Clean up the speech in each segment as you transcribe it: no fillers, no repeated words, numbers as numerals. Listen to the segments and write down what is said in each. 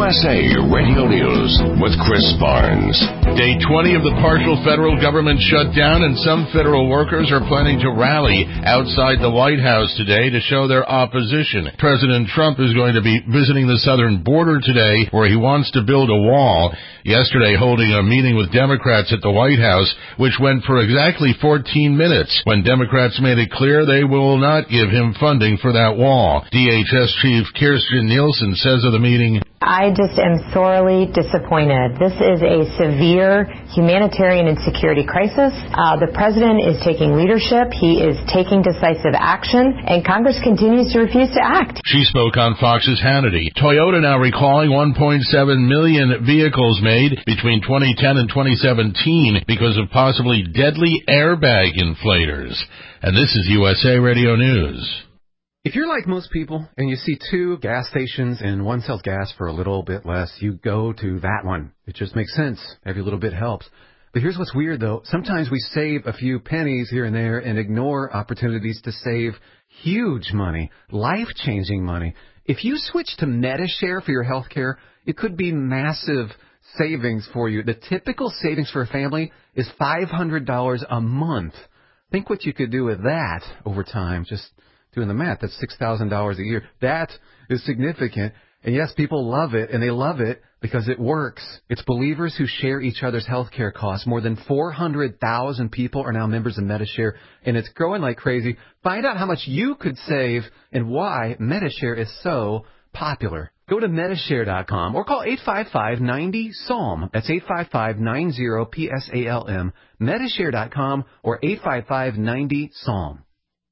USA Radio News with Chris Barnes. Day 20 of the partial federal government shutdown, and some federal workers are planning to rally outside the White House today to show their opposition. President Trump is going to be visiting the southern border today, where he wants to build a wall. Yesterday, holding a meeting with Democrats at the White House, which went for exactly 14 minutes, when Democrats made it clear they will not give him funding for that wall. DHS Chief Kirstjen Nielsen says of the meeting, I just am sorely disappointed. This is a severe humanitarian and security crisis. The president is taking leadership. He is taking decisive action, and Congress continues to refuse to act. She spoke on Fox's Hannity. Toyota now recalling 1.7 million vehicles made between 2010 and 2017 because of possibly deadly airbag inflators. And this is USA Radio News. If you're like most people and you see two gas stations and one sells gas for a little bit less, you go to that one. It just makes sense. Every little bit helps. But here's what's weird, though. Sometimes we save a few pennies here and there and ignore opportunities to save huge money, life-changing money. If you switch to Medi-Share for your health care, it could be massive savings for you. The typical savings for a family is $500 a month. Think what you could do with that over time. Just doing the math, that's $6,000 a year. That is significant. And yes, people love it, and they love it because it works. It's believers who share each other's health care costs. More than 400,000 people are now members of Medi-Share, and it's growing like crazy. Find out how much you could save and why Medi-Share is so popular. Go to Medi-Share.com or call 855-90-PSALM. That's 855-90-PSALM. Medi-Share.com or 855-90-PSALM.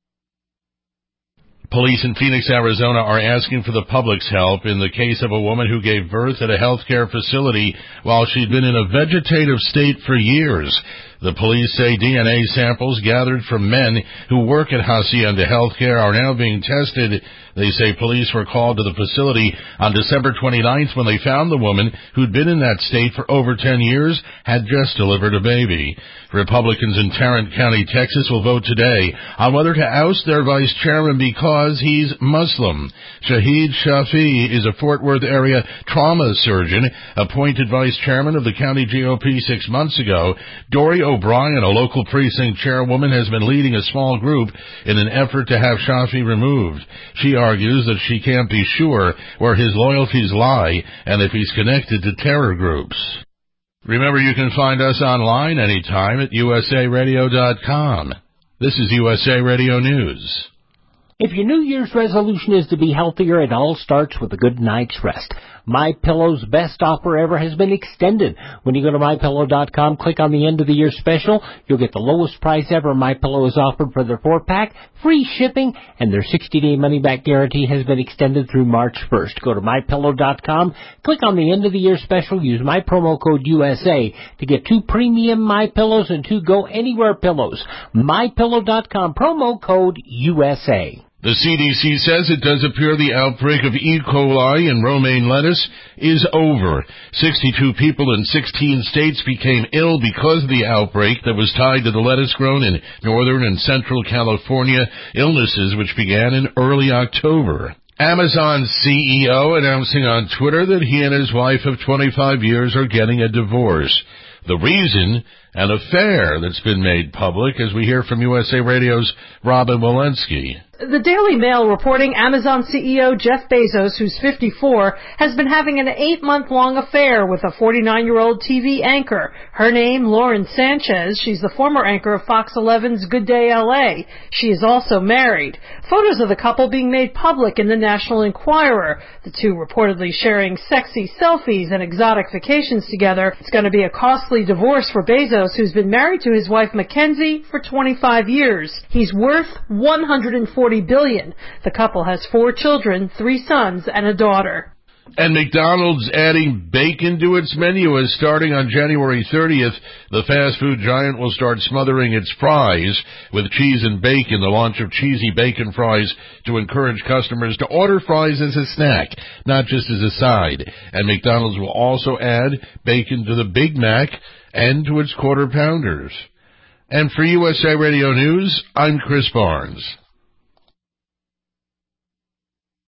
Police in Phoenix, Arizona are asking for the public's help in the case of a woman who gave birth at a healthcare facility while she'd been in a vegetative state for years. The police say DNA samples gathered from men who work at Hacienda Healthcare are now being tested. They say police were called to the facility on December 29th when they found the woman who'd been in that state for over 10 years had just delivered a baby. Republicans in Tarrant County, Texas will vote today on whether to oust their vice chairman because he's Muslim. Shahid Shafi is a Fort Worth area trauma surgeon appointed vice chairman of the county GOP 6 months ago. Dory O'Brien, a local precinct chairwoman, has been leading a small group in an effort to have Shafi removed. She argues that she can't be sure where his loyalties lie and if he's connected to terror groups. Remember, you can find us online anytime at usaradio.com. This is USA Radio News. If your New Year's resolution is to be healthier, it all starts with a good night's rest. MyPillow's best offer ever has been extended. When you go to MyPillow.com, click on the end of the year special, you'll get the lowest price ever MyPillow has offered for their 4-pack, free shipping, and their 60-day money-back guarantee has been extended through March 1st. Go to MyPillow.com, click on the end of the year special, use my promo code USA to get 2 premium MyPillows and 2 Go Anywhere pillows. MyPillow.com, promo code USA. The CDC says it does appear the outbreak of E. coli in romaine lettuce is over. 62 people in 16 states became ill because of the outbreak that was tied to the lettuce grown in northern and central California, illnesses which began in early October. Amazon's CEO announcing on Twitter that he and his wife of 25 years are getting a divorce. The reason, an affair that's been made public, as we hear from USA Radio's Robin Walensky. The Daily Mail reporting Amazon CEO Jeff Bezos, who's 54, has been having an 8-month-long affair with a 49-year-old TV anchor. Her name, Lauren Sanchez. She's the former anchor of Fox 11's Good Day L.A. She is also married. Photos of the couple being made public in the National Enquirer. The two reportedly sharing sexy selfies and exotic vacations together. It's going to be a costly divorce for Bezos, who's been married to his wife Mackenzie for 25 years. He's worth $140 billion. The couple has 4 children, 3 sons, and a daughter. And McDonald's adding bacon to its menu as starting on January 30th, the fast food giant will start smothering its fries with cheese and bacon, the launch of cheesy bacon fries to encourage customers to order fries as a snack, not just as a side. And McDonald's will also add bacon to the Big Mac and to its Quarter Pounders. And for USA Radio News, I'm Chris Barnes.